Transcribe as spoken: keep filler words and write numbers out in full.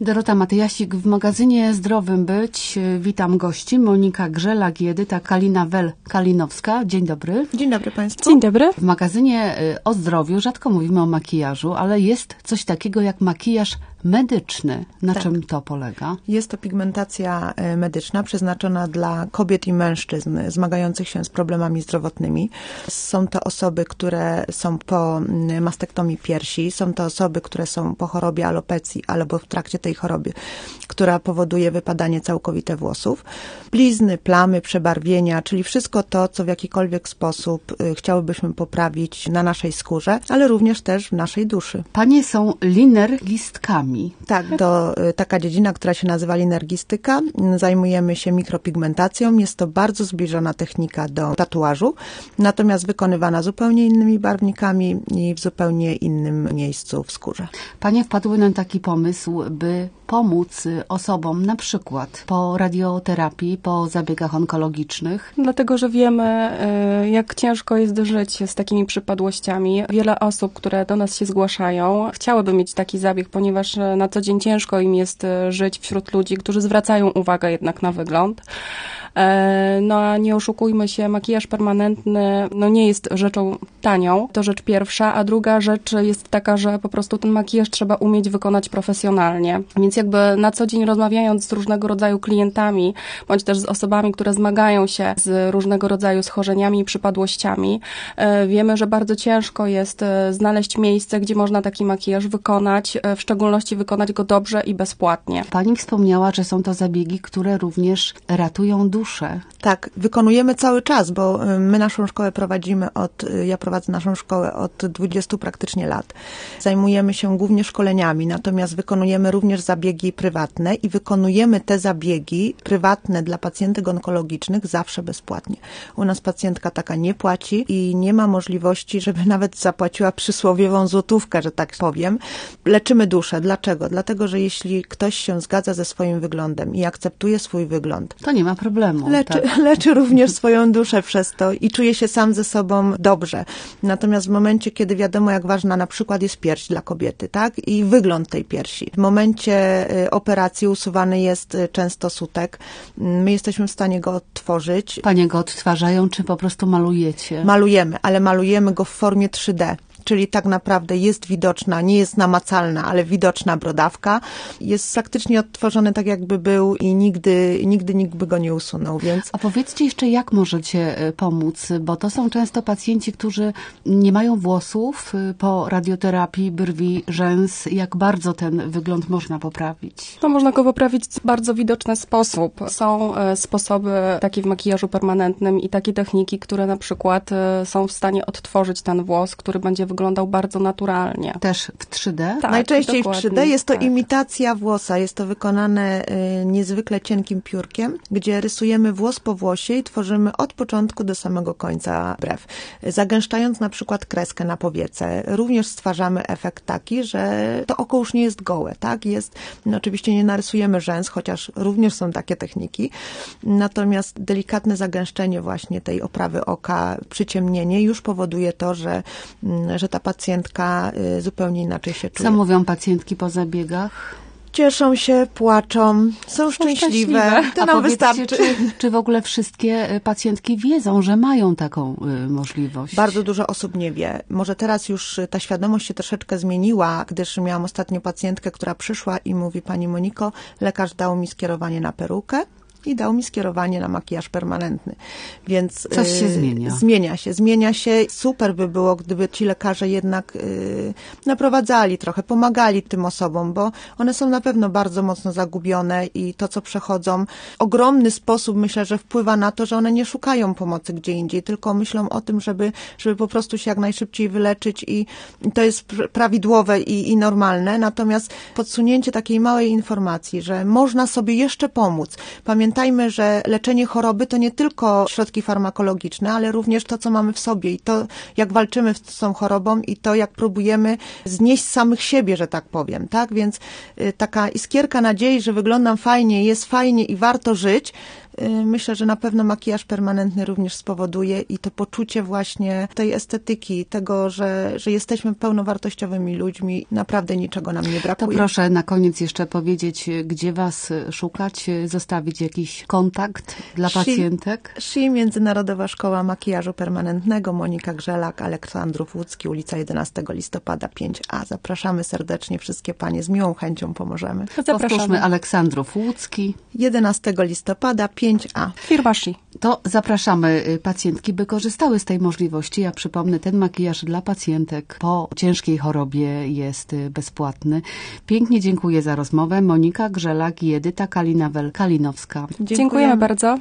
Dorota Matyjasik w magazynie Zdrowym Być. Witam gości. Monika Grzelak i Edyta Kalina-Wel-Kalinowska. Dzień dobry. Dzień dobry Państwu. Dzień dobry. W magazynie o zdrowiu rzadko mówimy o makijażu, ale jest coś takiego jak makijaż medyczny. Na tak. czym to polega? Jest to pigmentacja medyczna przeznaczona dla kobiet i mężczyzn zmagających się z problemami zdrowotnymi. Są to osoby, które są po mastektomii piersi, są to osoby, które są po chorobie alopecji albo w trakcie tej choroby, która powoduje wypadanie całkowite włosów. Blizny, plamy, przebarwienia, czyli wszystko to, co w jakikolwiek sposób chciałybyśmy poprawić na naszej skórze, ale również też w naszej duszy. Panie są linergistkami. Tak, to taka dziedzina, która się nazywa linergistyka. Zajmujemy się mikropigmentacją. Jest to bardzo zbliżona technika do tatuażu, natomiast wykonywana zupełnie innymi barwnikami i w zupełnie innym miejscu w skórze. Panie wpadły na taki pomysł, by pomóc osobom na przykład po radioterapii, po zabiegach onkologicznych? Dlatego, że wiemy, jak ciężko jest żyć z takimi przypadłościami. Wiele osób, które do nas się zgłaszają, chciałyby mieć taki zabieg, ponieważ na co dzień ciężko im jest żyć wśród ludzi, którzy zwracają uwagę jednak na wygląd. No a nie oszukujmy się, makijaż permanentny no nie jest rzeczą tanią, to rzecz pierwsza, a druga rzecz jest taka, że po prostu ten makijaż trzeba umieć wykonać profesjonalnie. Więc jakby na co dzień rozmawiając z różnego rodzaju klientami, bądź też z osobami, które zmagają się z różnego rodzaju schorzeniami i przypadłościami, wiemy, że bardzo ciężko jest znaleźć miejsce, gdzie można taki makijaż wykonać, w szczególności wykonać go dobrze i bezpłatnie. Pani wspomniała, że są to zabiegi, które również ratują duszę. Tak, wykonujemy cały czas, bo my naszą szkołę prowadzimy od, ja prowadzę naszą szkołę od dwudziestu praktycznie lat. Zajmujemy się głównie szkoleniami, natomiast wykonujemy również zabiegi prywatne i wykonujemy te zabiegi prywatne dla pacjentek onkologicznych zawsze bezpłatnie. U nas pacjentka taka nie płaci i nie ma możliwości, żeby nawet zapłaciła przysłowiową złotówkę, że tak powiem. Leczymy duszę. Dlaczego? Dlatego, że jeśli ktoś się zgadza ze swoim wyglądem i akceptuje swój wygląd, to nie ma problemu. Leczy, tak. leczy również swoją duszę przez to i czuje się sam ze sobą dobrze. Natomiast w momencie, kiedy wiadomo, jak ważna na przykład jest pierś dla kobiety, tak? I wygląd tej piersi. W momencie operacji usuwany jest często sutek. My jesteśmy w stanie go odtworzyć. Panie go odtwarzają, czy po prostu malujecie? Malujemy, ale malujemy go w formie trzy D. Czyli tak naprawdę jest widoczna, nie jest namacalna, ale widoczna brodawka. Jest faktycznie odtworzony tak, jakby był i nigdy, nigdy nikt by go nie usunął, więc... A powiedzcie jeszcze, jak możecie pomóc, bo to są często pacjenci, którzy nie mają włosów po radioterapii, brwi, rzęs. Jak bardzo ten wygląd można poprawić? No, można go poprawić w bardzo widoczny sposób. Są sposoby takie w makijażu permanentnym i takie techniki, które na przykład są w stanie odtworzyć ten włos, który będzie wyglądał bardzo naturalnie. Też w trzy D? Tak, najczęściej w trzy D. Jest to tak. imitacja włosa. Jest to wykonane y, niezwykle cienkim piórkiem, gdzie rysujemy włos po włosie i tworzymy od początku do samego końca brew. Zagęszczając na przykład kreskę na powiece. Również stwarzamy efekt taki, że to oko już nie jest gołe, tak? Jest, no oczywiście nie narysujemy rzęs, chociaż również są takie techniki. Natomiast delikatne zagęszczenie właśnie tej oprawy oka, przyciemnienie już powoduje to, że że ta pacjentka zupełnie inaczej się czuje. Co mówią pacjentki po zabiegach? Cieszą się, płaczą, są, są szczęśliwe. szczęśliwe. To A nam wystarczy. Czy, czy w ogóle wszystkie pacjentki wiedzą, że mają taką y, możliwość? Bardzo dużo osób nie wie. Może teraz już ta świadomość się troszeczkę zmieniła, gdyż miałam ostatnio pacjentkę, która przyszła i mówi: pani Moniko, lekarz dał mi skierowanie na perukę i dał mi skierowanie na makijaż permanentny. Więc coś się y, zmienia. Zmienia się, zmienia się. Super by było, gdyby ci lekarze jednak y, naprowadzali trochę, pomagali tym osobom, bo one są na pewno bardzo mocno zagubione i to, co przechodzą, w ogromny sposób myślę, że wpływa na to, że one nie szukają pomocy gdzie indziej, tylko myślą o tym, żeby, żeby po prostu się jak najszybciej wyleczyć i, i to jest prawidłowe i, i normalne. Natomiast podsunięcie takiej małej informacji, że można sobie jeszcze pomóc. Pamiętajmy, Pamiętajmy, że leczenie choroby to nie tylko środki farmakologiczne, ale również to, co mamy w sobie i to, jak walczymy z tą chorobą i to, jak próbujemy znieść samych siebie, że tak powiem, tak? Więc y, taka iskierka nadziei, że wyglądam fajnie, jest fajnie i warto żyć, myślę, że na pewno makijaż permanentny również spowoduje i to poczucie właśnie tej estetyki, tego, że, że jesteśmy pełnowartościowymi ludźmi, naprawdę niczego nam nie To brakuje. proszę na koniec jeszcze powiedzieć, gdzie was szukać, zostawić jakiś kontakt dla Shi- pacjentek? S Z I, Międzynarodowa Szkoła Makijażu Permanentnego, Monika Grzelak, Aleksandrów Łódzki, ulica jedenastego listopada pięć A. Zapraszamy serdecznie wszystkie panie, z miłą chęcią pomożemy. Powtórzmy, Aleksandrów Łódzki. jedenastego listopada pięć A. Firma S Z I. To zapraszamy pacjentki, by korzystały z tej możliwości. Ja przypomnę, ten makijaż dla pacjentek po ciężkiej chorobie jest bezpłatny. Pięknie dziękuję za rozmowę. Monika Grzelak i Edyta Kalinawel-Kalinowska. Dziękujemy bardzo.